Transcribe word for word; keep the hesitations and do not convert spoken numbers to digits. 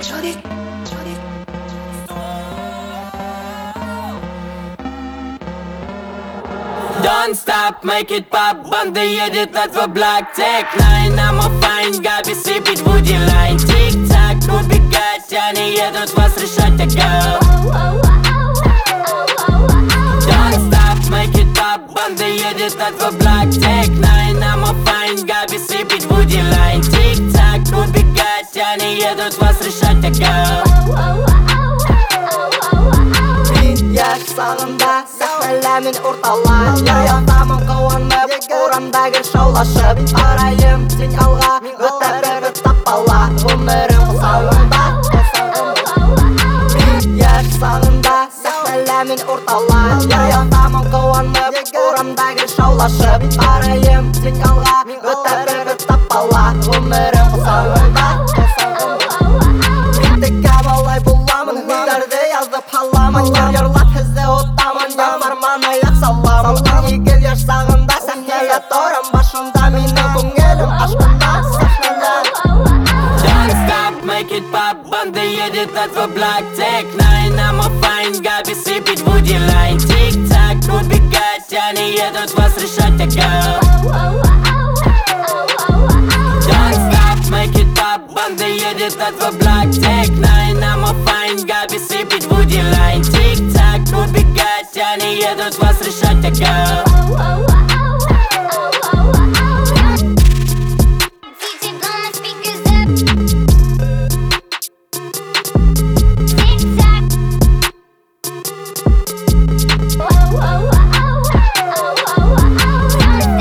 Don't stop, make it pop. Банда едет на твой блок. Take nine, I'm a fine. Габи сыпет Woody Line. Тик-так, убегать, они едут вас решать, ага. Don't stop, make it pop. Банда едет на твой блок. Take nine, I'm a fine. Габи сыпет Woody Line. Тик-так, убегать, они едут вас решать, ага. Яш сағында сәхнәләмен ортала Яятамын қуанып, урамдагы шаулашып Арайым сен алға, өтә бір таппала Өмірім сауында Яш сағында сәхнәләмен ортала Яятамын қуанып, урамдагы шаулашып Арайым сен алға, өтә бір таппала Өмірім сауында Биттікке балай боламын, мидәрді язып халамын Ярлап хізді отамын, янарман аяқ саламын он екі яш сағында сәхнеге тұрам башында Мені көңілім ашқанда сәхнеде Don't stop, make it pop. Банда едет на твой блок. Take nine, I'm a fine. Габи сыпет Woody Line. Тик-так, убегать, они едут вас решать, ага. Don't stop, make it pop. Банда едет на твой блок. Take nine, I'm a fine. Габи сыпет Woody Line. Тик-так, убегать, они едут вас решать, ага.